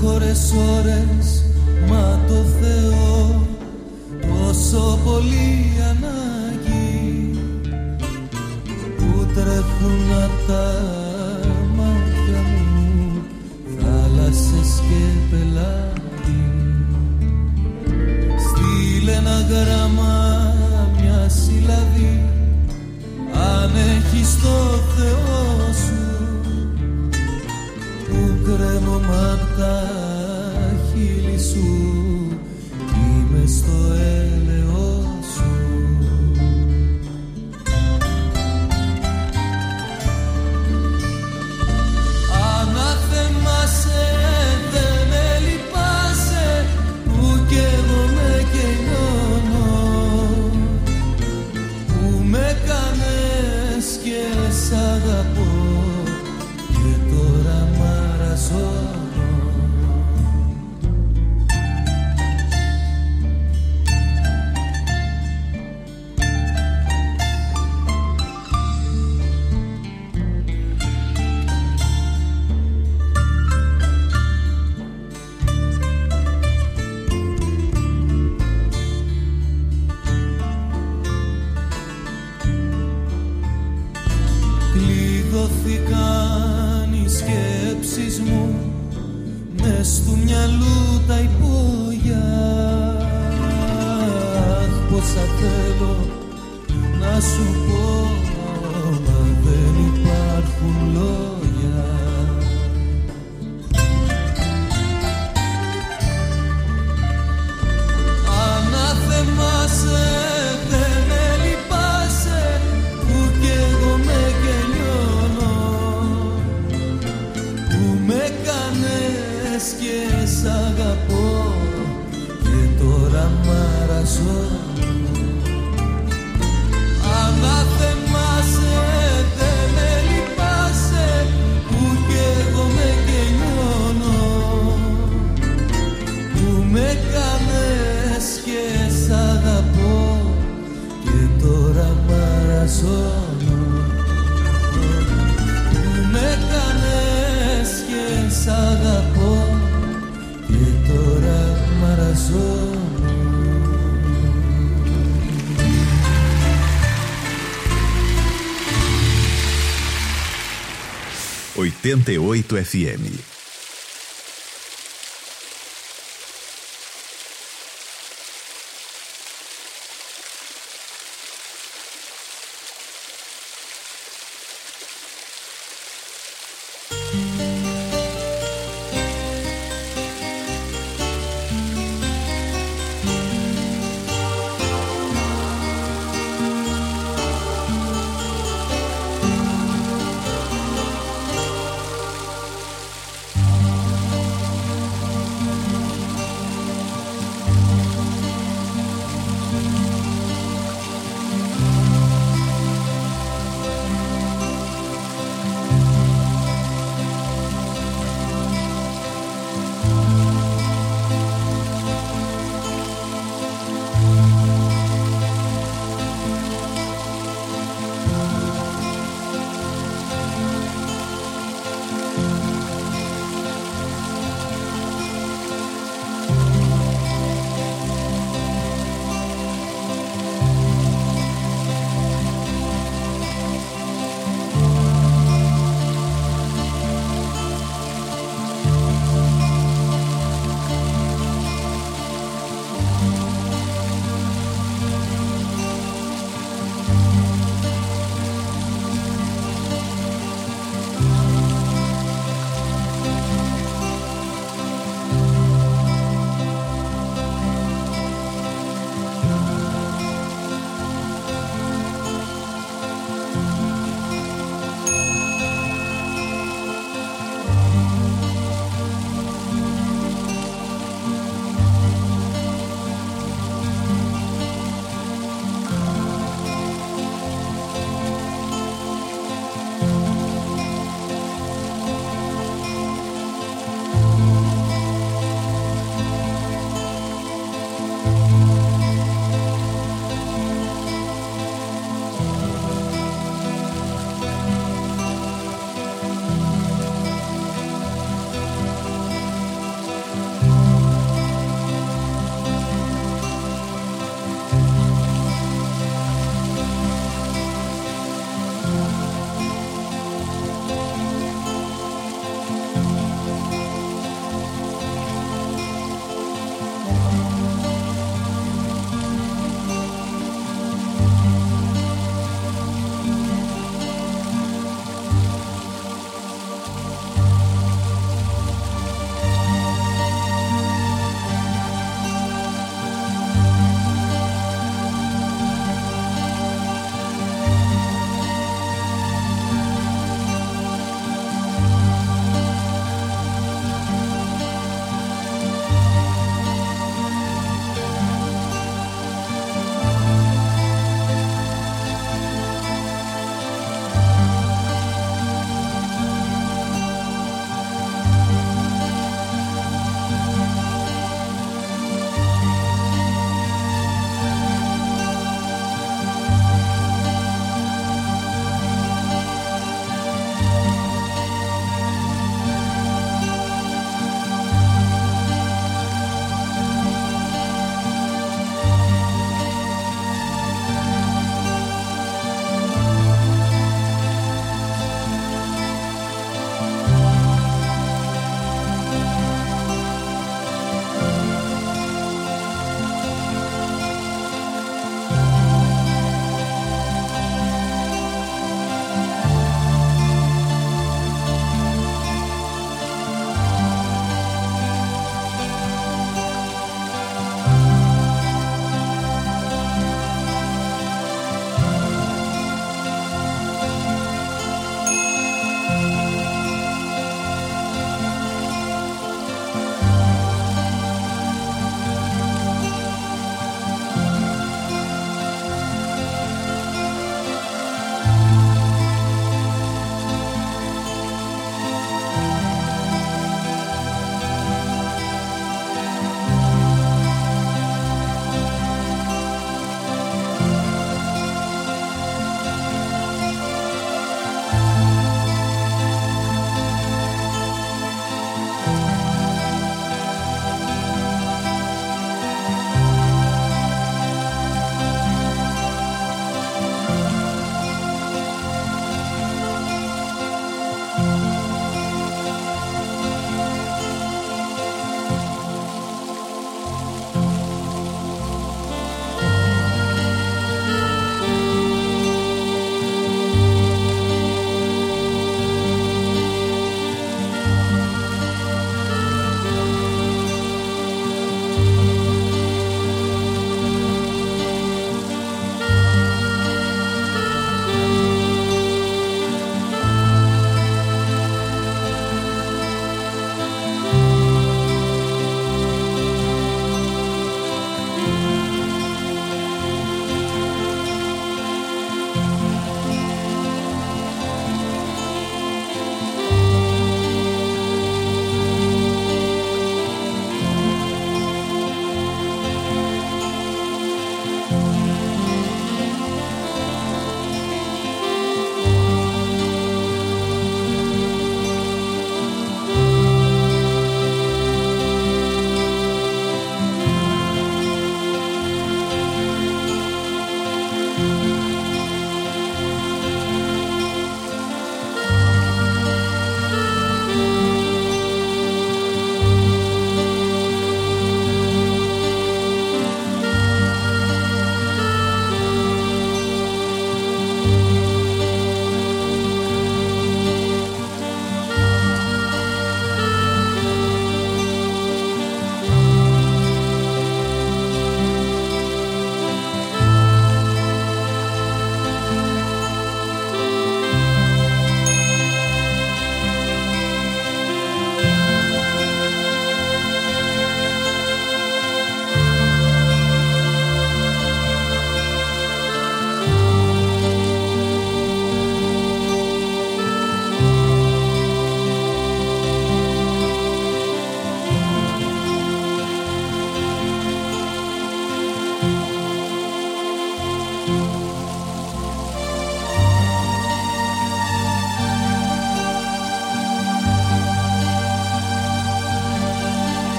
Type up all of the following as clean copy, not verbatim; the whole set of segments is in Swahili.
ώρες ώρες, μα το Θεό τόσο πολύ ανάγκη, που τρέχουν απ' τα μάτια μου θάλασσες και πελάτη. Στείλε ένα γράμμα, μια συλλαβή, αν έχεις το Θεό σου, που κρέμομαι απ' τα χείλη σου, είμαι στο έλεος σου. Αναθεμάσαι, δεν με λυπάσαι, που κι εγώ με κενιώνω, που με κάνες και σ' αγαπώ και τώρα μαραζώνω. Κλειδώθηκαν οι σκέψεις μου μες του μυαλού τα υπόγεια. Αχ, πόσα θέλω να σου πω, μα δεν υπάρχουν λόγια. Αναθεμάσαι, δεν με λυπάσαι, που κι εγώ με κενιώνω, που με κάνες και σ' αγαπώ και τώρα μαραζώνω. Αναθεμάσαι, δεν με λυπάσαι, που κι εγώ με κενιώνω, που με κάνες και σ' αγαπώ και τώρα μαραζώνω. Που με κάνες και σ' αγαπώ και τώρα μαραζώνω. 88 FM.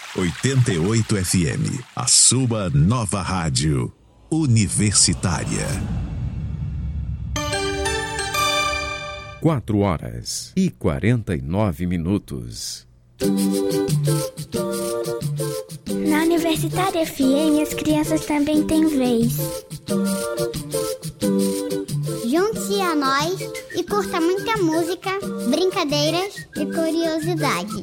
88 FM, a sua nova rádio universitária. 4h49. Na Universitária FM, as crianças também têm vez. Junte-se a nós e curta muita música, brincadeiras e curiosidades.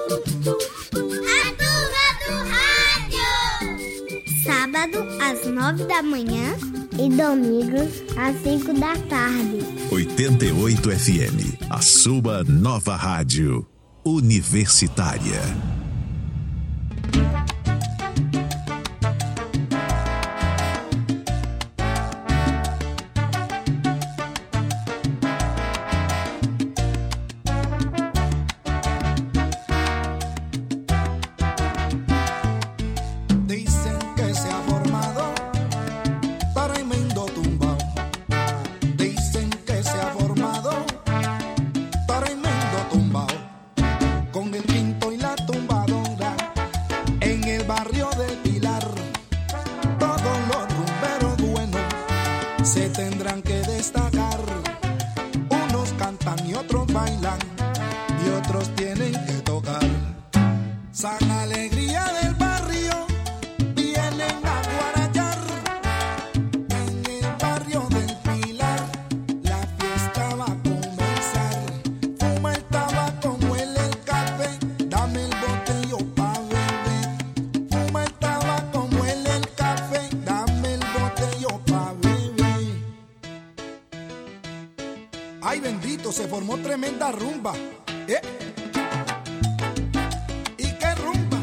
A Turma do Rádio! Sábado, às 9 da manhã e domingos, às 5 da tarde. 88 FM, a sua nova rádio universitária. Ay, bendito, se formó tremenda rumba. ¿Y qué rumba?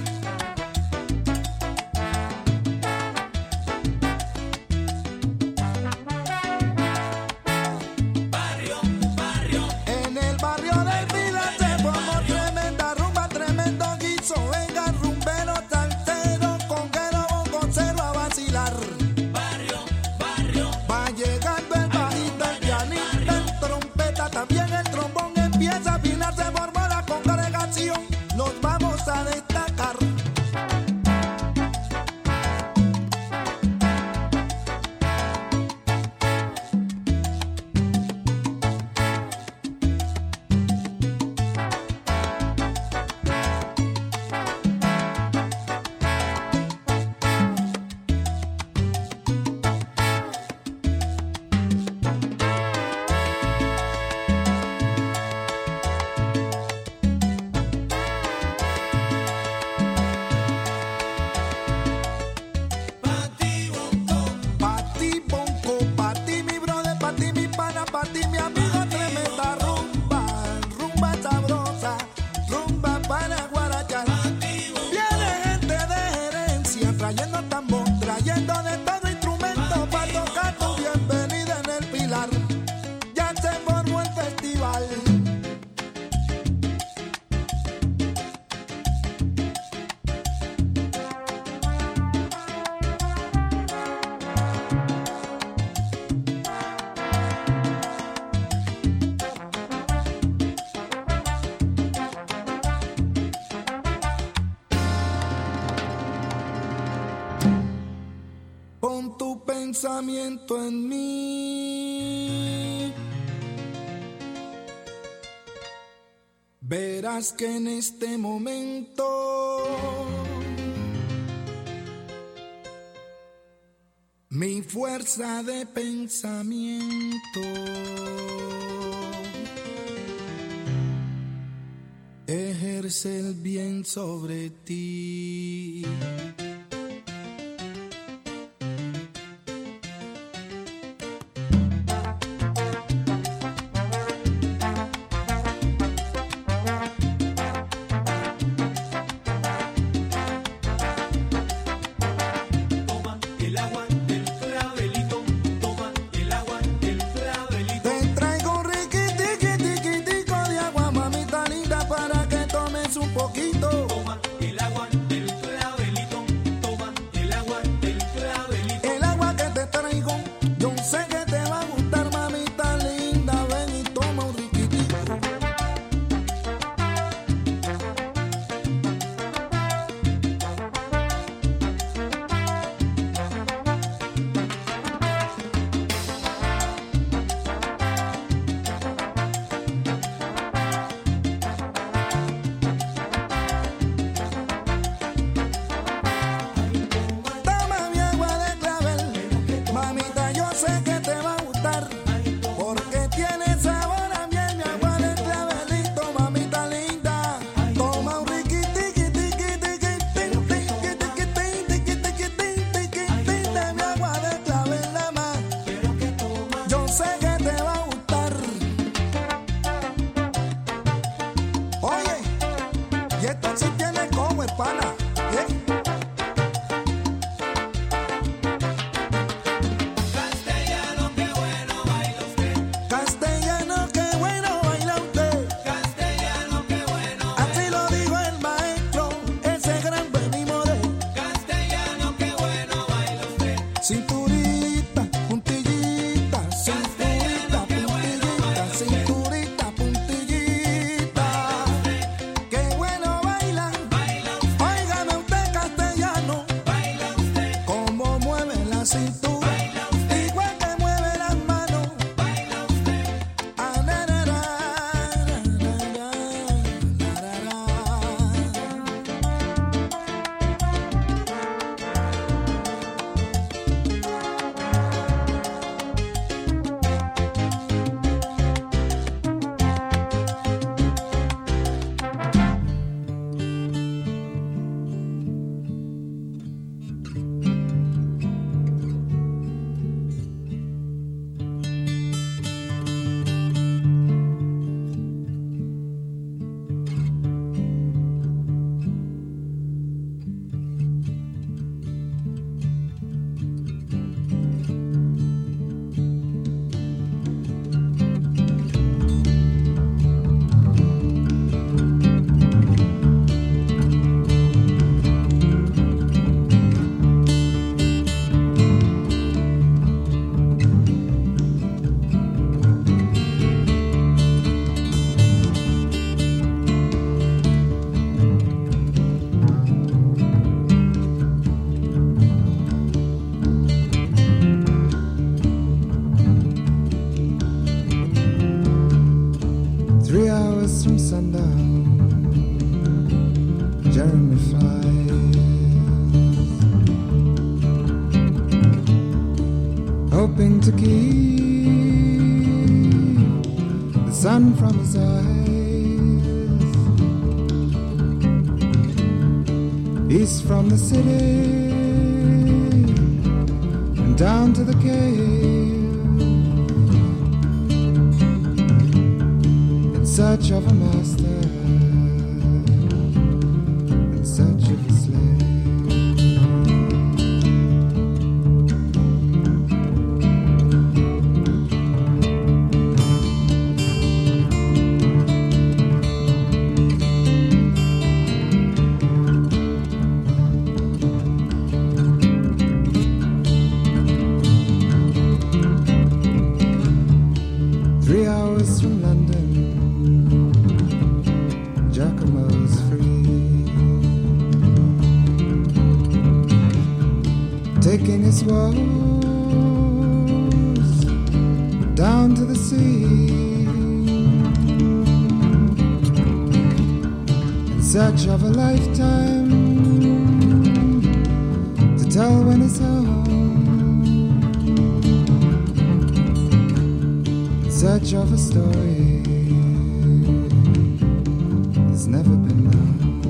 En el barrio del Pilar se formó tremenda rumba, tremendo guiso. Venga, rumbero, salsero, conguero, bongocero a vacilar. Va llegando el bajito, el pianista, el trompeta, también el trombón empieza a afinar, se formó la congregación, nos vamos a destacar. Pon tu pensamiento en mí. Verás que en este momento mi fuerza de pensamiento ejerce el bien sobre ti. Un poquito. Toma el agua del clavelito. hours from sundown, Jeremy flies, hoping to keep the sun from his eyes. East from the city and down to the cave, in search of a master, in search of a slave. 3 hours from London, Giacomo's free, taking his woes down to the sea, in search of a lifetime to tell when it's home. Search of a story that's never been known.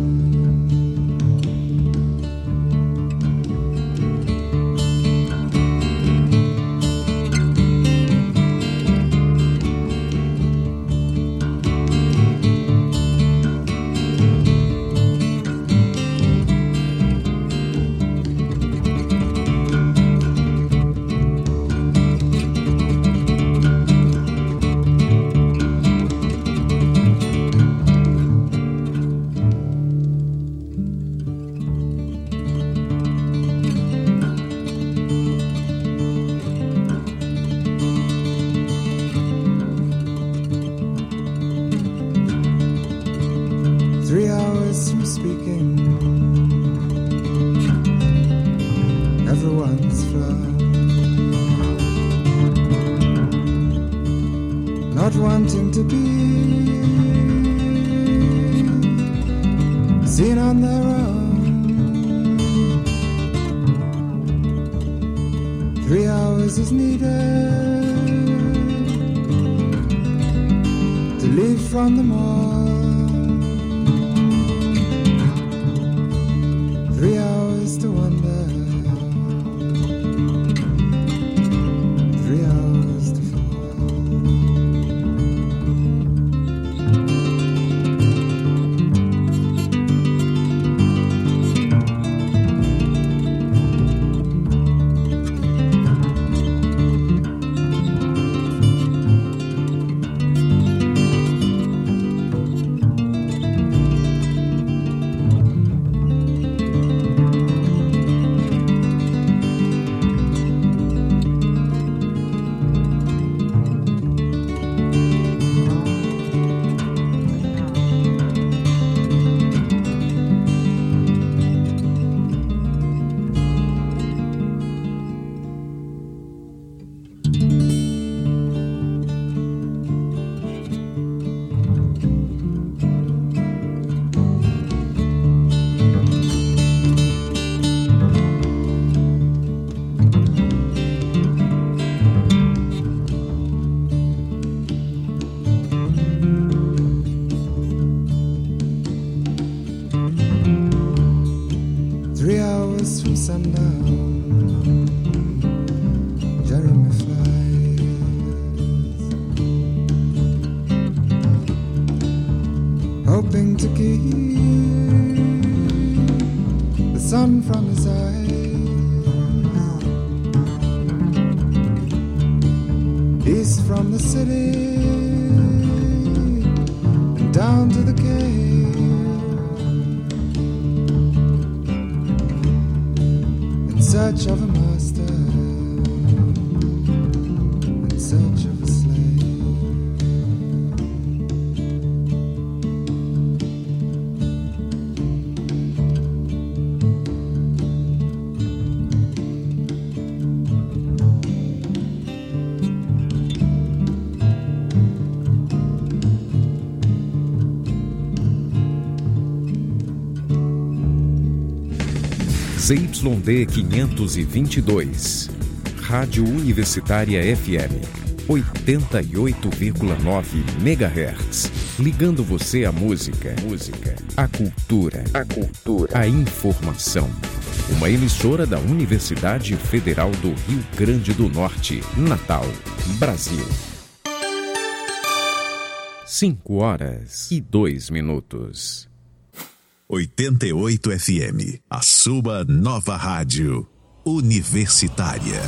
3 hours from speaking, everyone's flown, not wanting to be seen on their own. 3 hours is needed to leave from the mall. 3 hours to wonder, 3 hours to fall. From sundown, Jeremy flies, hoping to keep the sun from his eyes. East from the city and down to the cave, in search of a master, in search of a slave. ZYD 522. Rádio Universitária FM 88,9 MHz. Ligando você à música, à cultura, à informação. Uma emissora da Universidade Federal do Rio Grande do Norte, Natal, Brasil. 5h02. 88 FM, a sua nova rádio universitária.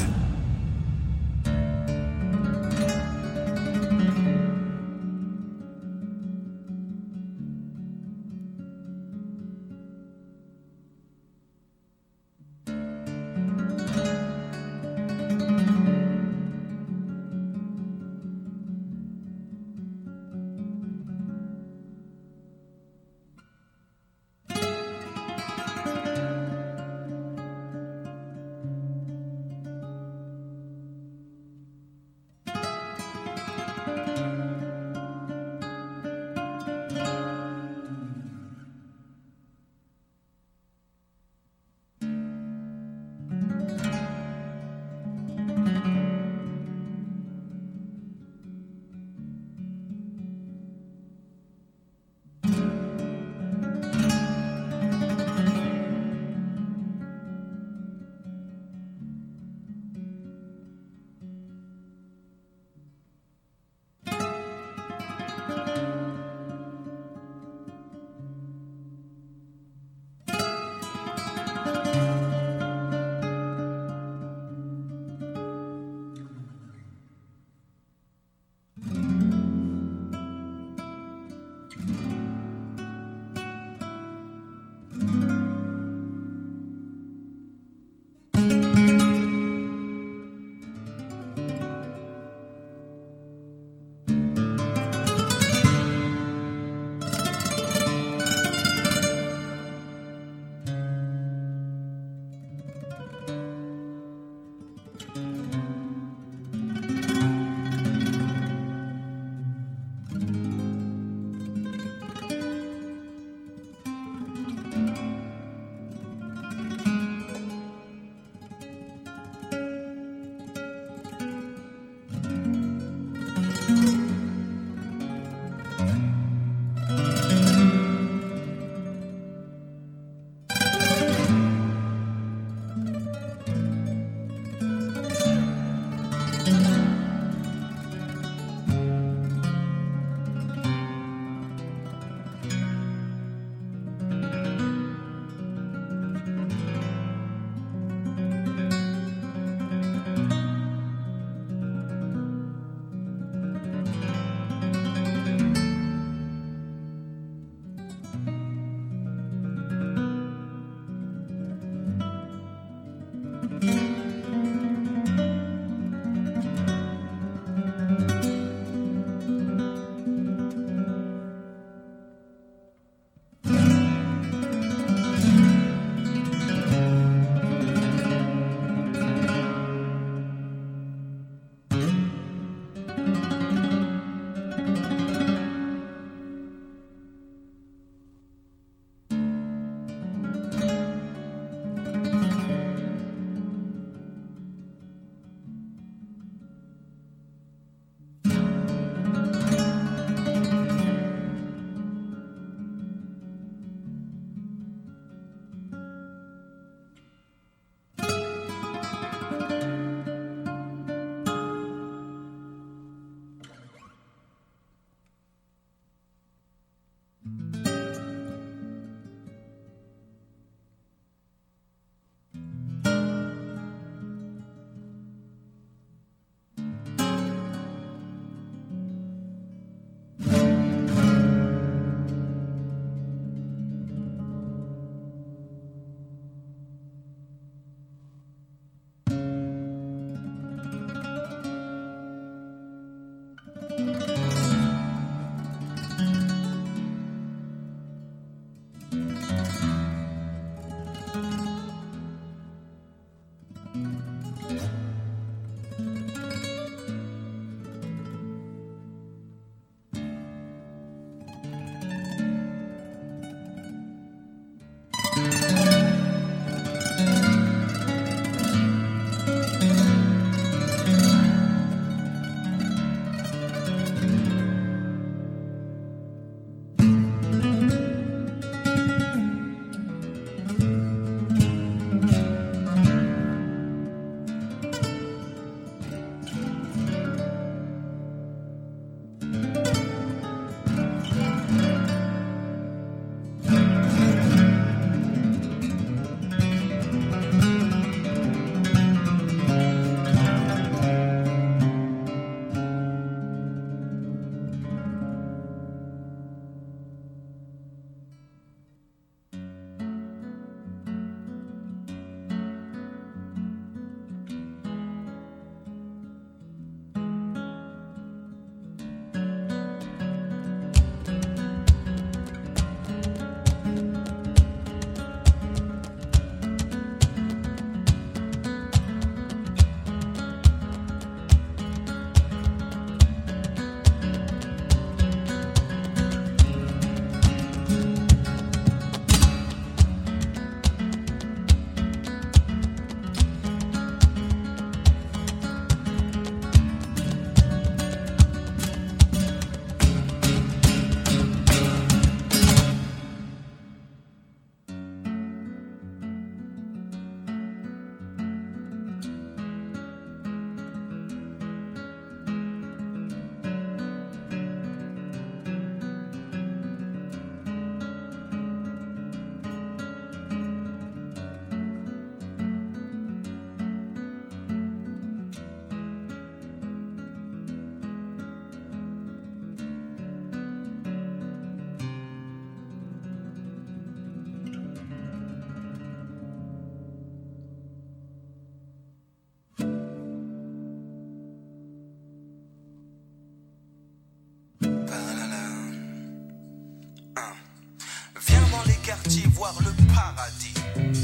quartiers voir le paradis.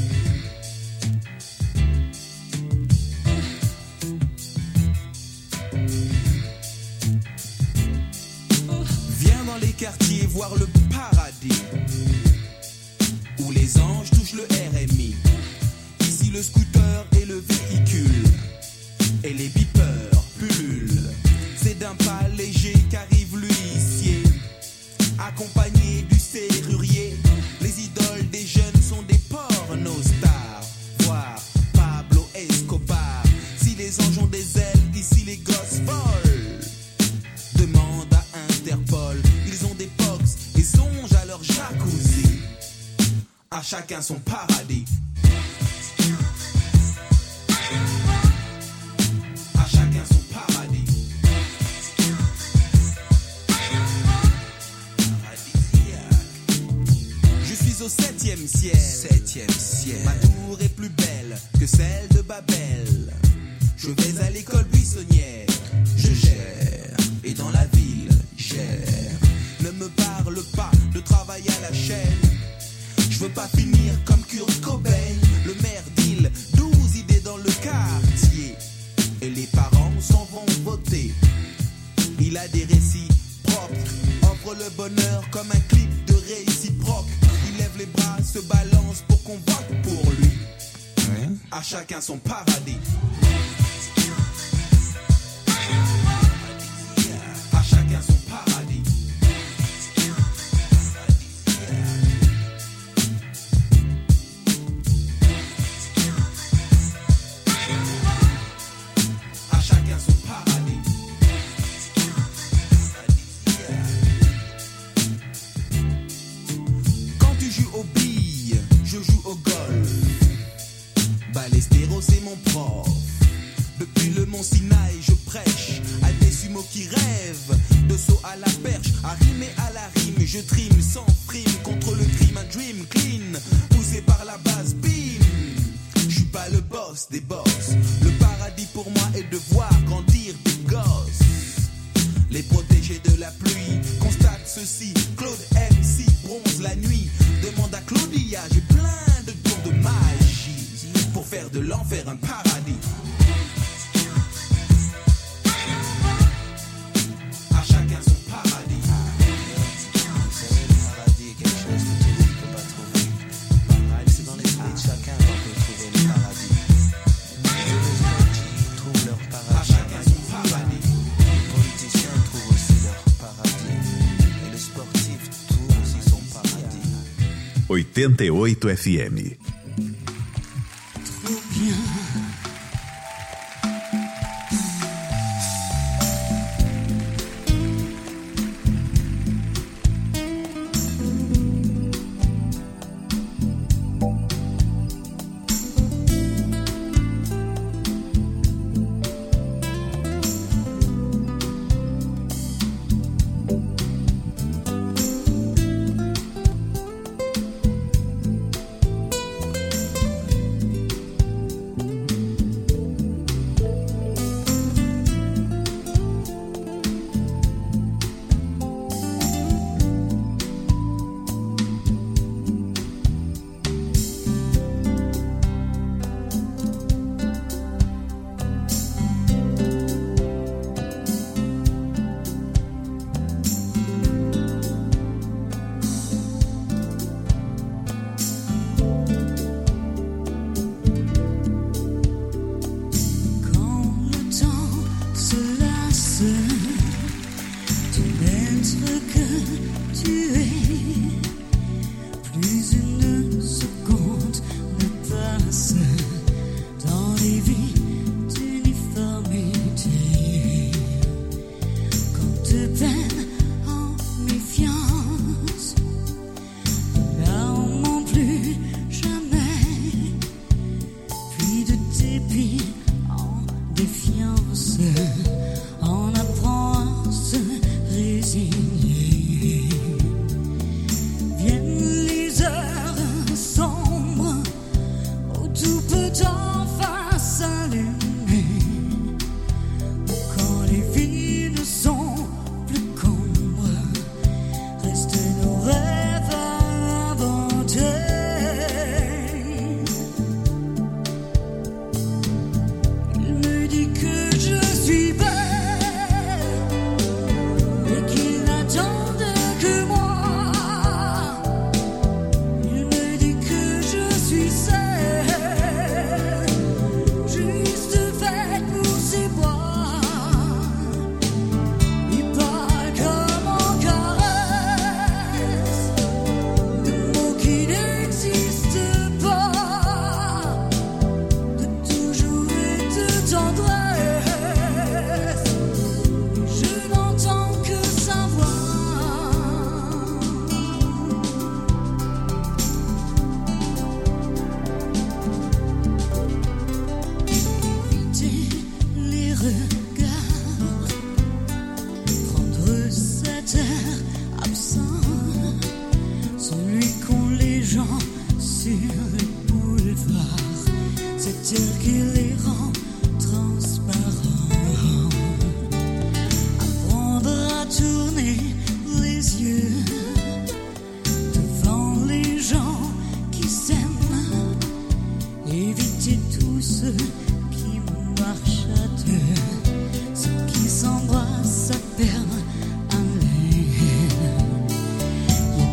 Viens dans les quartiers voir le paradis, où les anges touchent le RMI. Ici le scooter et le véhicule, et les beepers pullulent. C'est d'un pas léger qu'arrive l'huissier, accompagné du serrurier. Les idoles des jeunes sont des pornostars, voire Pablo Escobar. Si les anges ont des ailes, ici les gosses volent. Demande à Interpol, ils ont des box et songent à leur jacuzzi. À chacun son paradis. À chacun son paradis. Je suis au 7e ciel. Ma tour est plus belle que celle de Babel. Je vais à l'école buissonnière. Je gère. Et dans la ville, gère. Ne me parle pas de travail à la chaîne. Je veux pas finir comme Kurt Cobain. Le maire deal 12 idées dans le quartier, et les parents s'en vont voter. Il a des récits propres, offre le bonheur comme un clip de réciproque. Il lève les bras, se balance pour qu'on vote pour lui. À chacun son paradis. À chacun son paradis. À chacun son paradis. Quand tu joues aux billes, je joue au golf. Ballesteros c'est mon prof. Depuis le mont Sinaï, je prêche à des sumos qui rêvent de saut à la perche, à rimer à la rime. Je trime sans frime contre le crime, un dream clean, poussé par la base, bim. Je suis pas le boss des boss. Le paradis pour moi est de voir grandir des gosses. Les protégés de la pluie constatent ceci. Claude MC bronze la nuit. Demande à Claudia, j'ai plein de tours de magie pour faire de l'enfer un paradis. À chacun son paradis. Le paradis est quelque chose que tout le monde ne peut pas trouver. C'est dans l'esprit de chacun qu'on peut trouver le paradis. Les sportifs trouvent leur paradis. À chacun son paradis. Les politiciens trouvent aussi leur paradis. Et le sportif trouve aussi son paradis. 88 FM.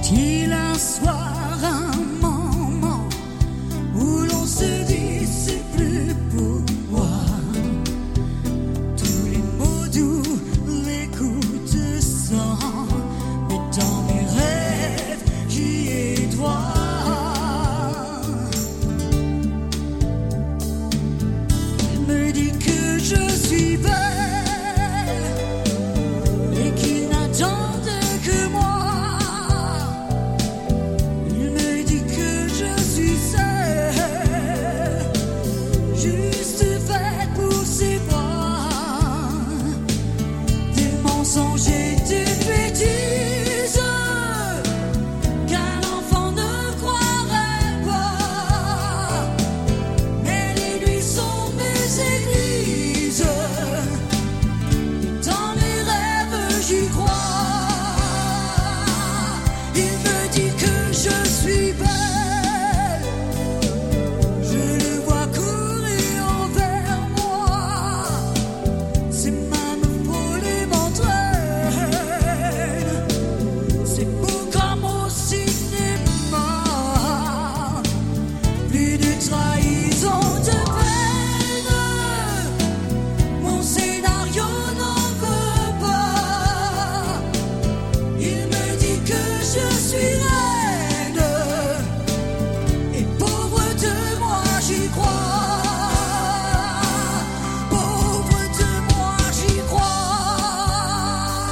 Est-il un soir, un moment où l'on se dit c'est plus pour moi? Tous les mots doux, les coups de sang, mais dans mes rêves j'y ai droit. Il me dit que je suis belle et qu'il n'attende que moi. Il me dit que je suis seule, juste faite pour ses bras. Des mensonges et des bêtises qu'un enfant ne croirait pas. Mais les nuits sont mes églises, dans mes rêves j'y crois. Il me dit que je suis belle, je le vois courir envers moi. Ses mains me frôlent et m'entraînent, c'est beau comme au cinéma. Plus de trahison, de peine, mon scénario n'en veut pas. Il me dit que je suis reine, et pauvre de moi j'y crois. Pauvre de moi j'y crois.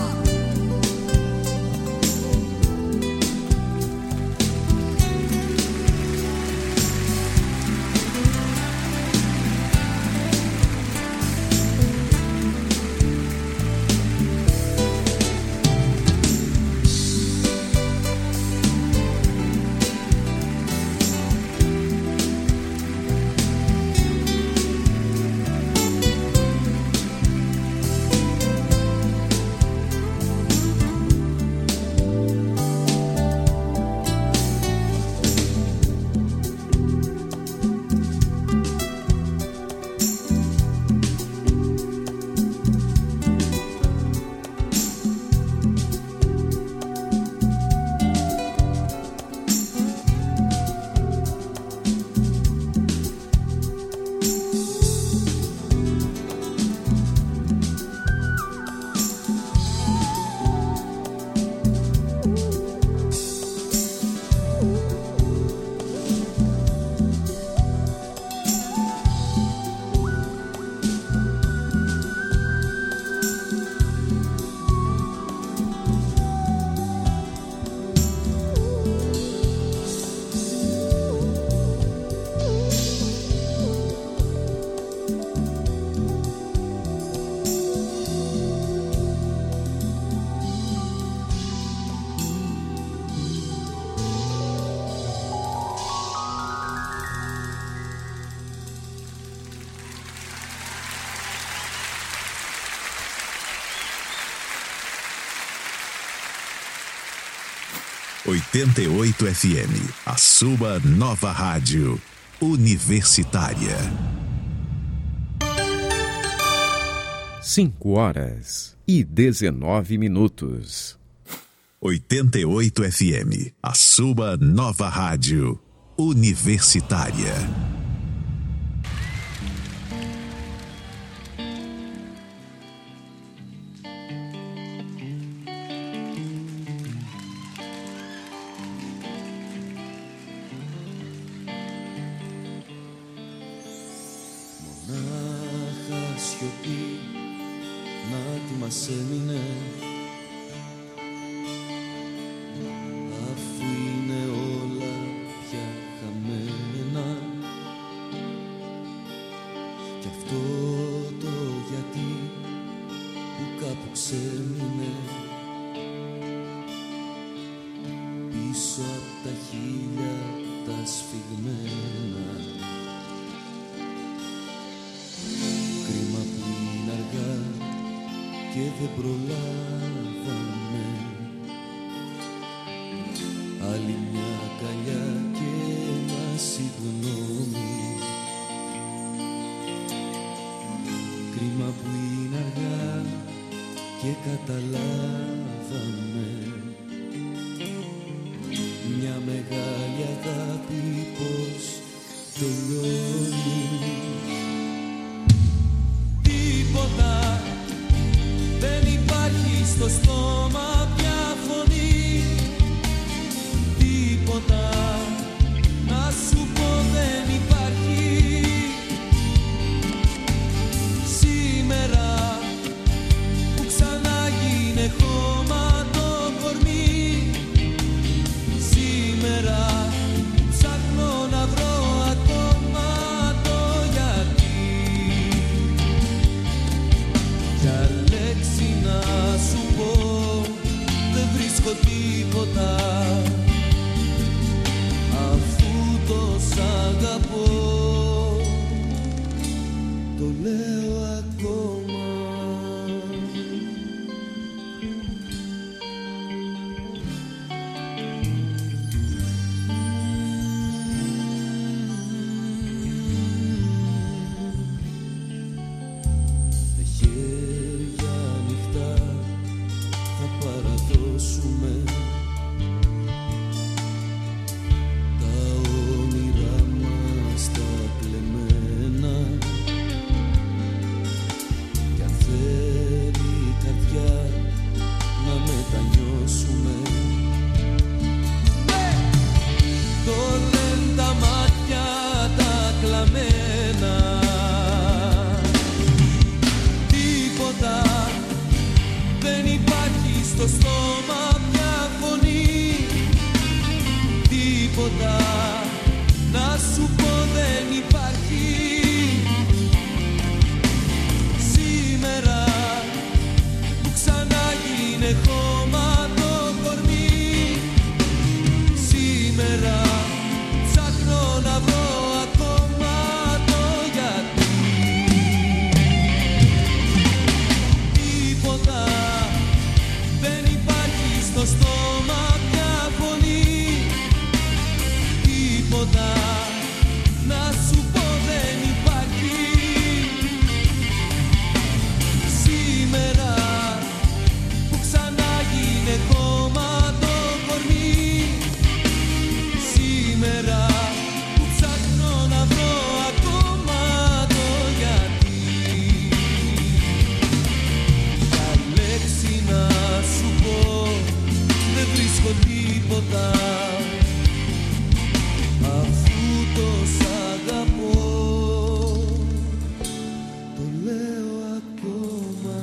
88 FM, a sua nova rádio universitária. 5h19. 88 FM, a sua nova rádio universitária. Μονάχα σιωπή, να τι μας έμεινε, αφού είναι όλα πια χαμένα. Κι αυτό το γιατί που κάπου ξέμεινε πίσω απ' τα χείλια τα σφιγμένα. Κρίμα που είναι αργά και δεν προλάβαμε άλλη μια αγκαλιά και ένα συγγνώμη. Κρίμα που είναι αργά και καταλάβαμε αγάπη πως τελειώνει. Τίποτα δεν υπάρχει στο στόμα πια φωνή. Τίποτα να σου πω δεν υπάρχει. Σήμερα που ξανά γίνε χώμα το κορμί. Σήμερα ψάχνω να βρω ακόμα το γιατί. Για λέξη να σου πω δεν βρίσκω τίποτα. Αφού το σ' αγαπώ το λέω ακόμα. Με χέρια ανοιχτά θα παραδώσουμε τα όνειρά μας τα κλεμμένα. Κι αν θέλει η καρδιά να μετανιώσουμε, το λένε τα μάτια τα κλαμμένα. Τίποτα δεν υπάρχει στο στόμα μια φωνή. Τίποτα να σου πω δεν υπάρχει. Σήμερα που ξανά γίνε χώμα το κορμί. Σήμερα ψάχνω να βρω ακόμα το γιατί. Τίποτα δεν υπάρχει στο στόμα μια φωνή. Τίποτα να σου πω δεν υπάρχει. Σήμερα που ξανά γίνε χώμα το κορμί. Σήμερα που ψάχνω να βρω ακόμα το γιατί. Για λέξη να σου πω δεν βρίσκω τίποτα. Αφού το σ' αγαπώ το λέω ακόμα.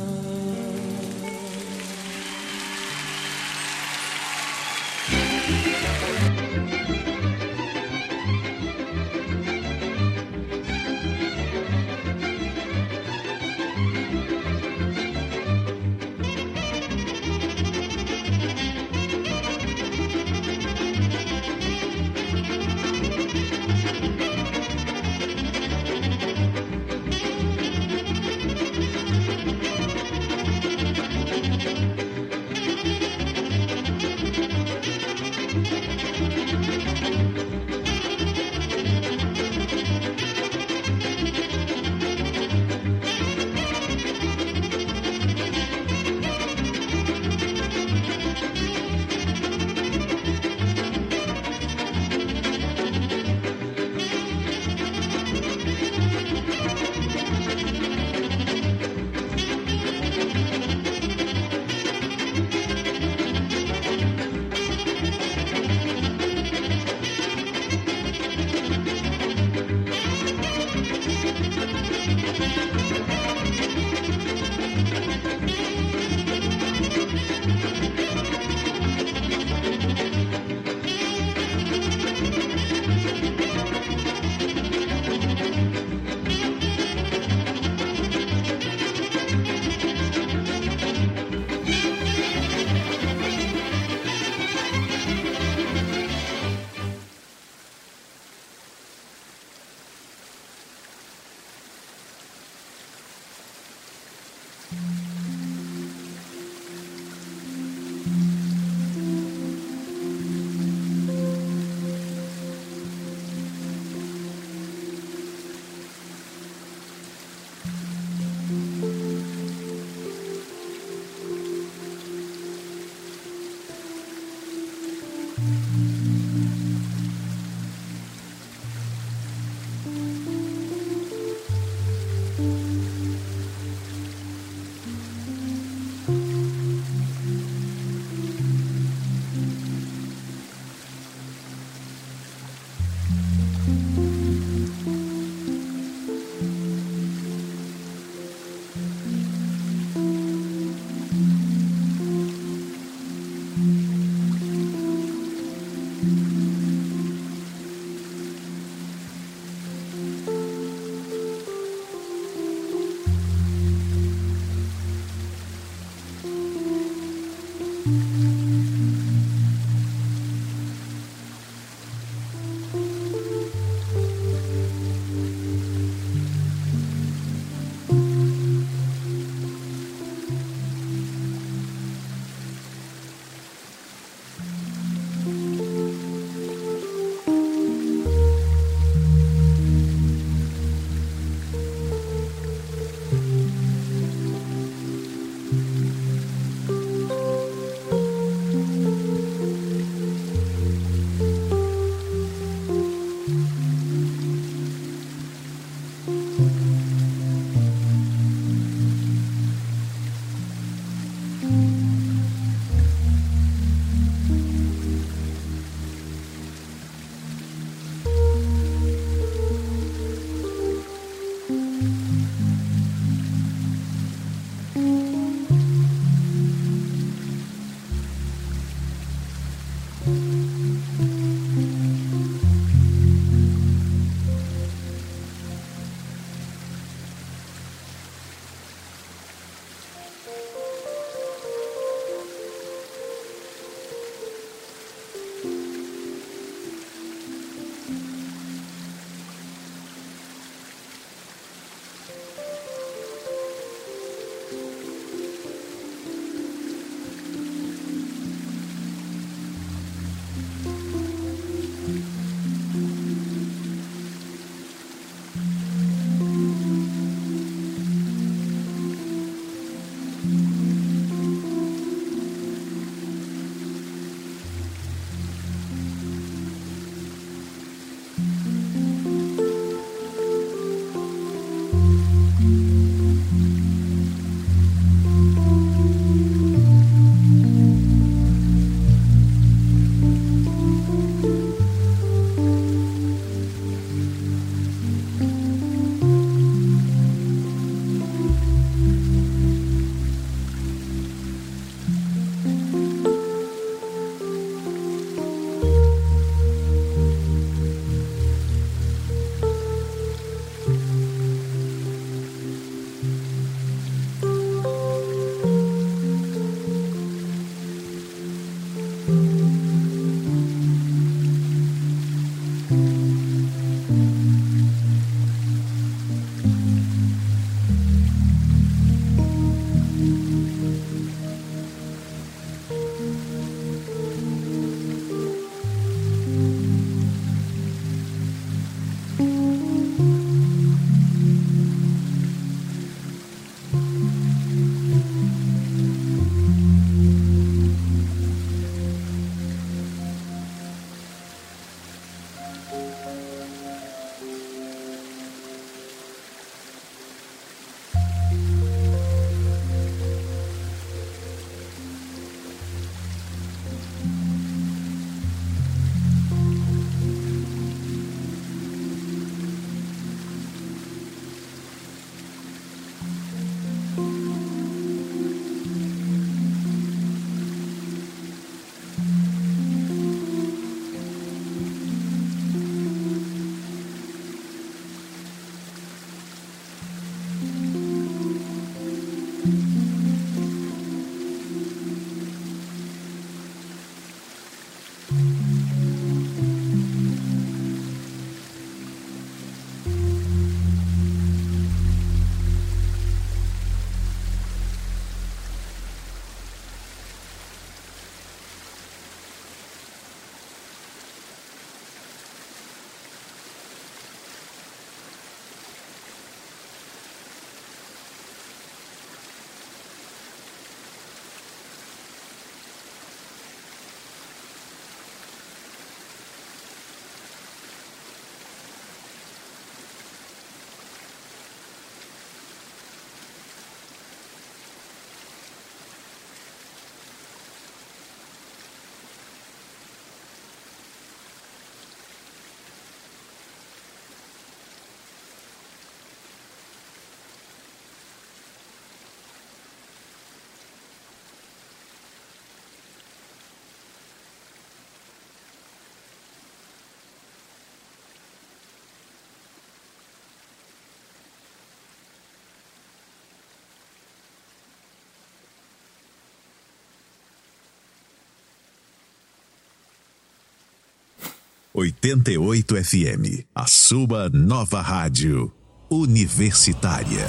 88 FM, a sua nova rádio universitária.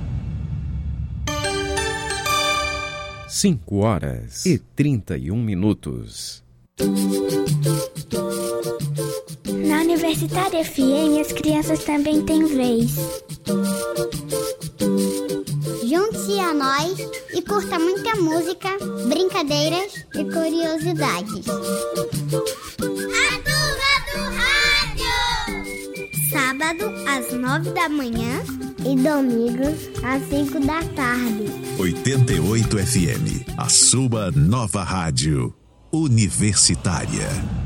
5h31. Na Universitária FM, as crianças também têm vez. Junte-se a nós e curta muita música, brincadeiras e curiosidades. A turma do rádio! Sábado às 9 da manhã e domingo às 5 da tarde. 88 FM, a sua nova rádio universitária.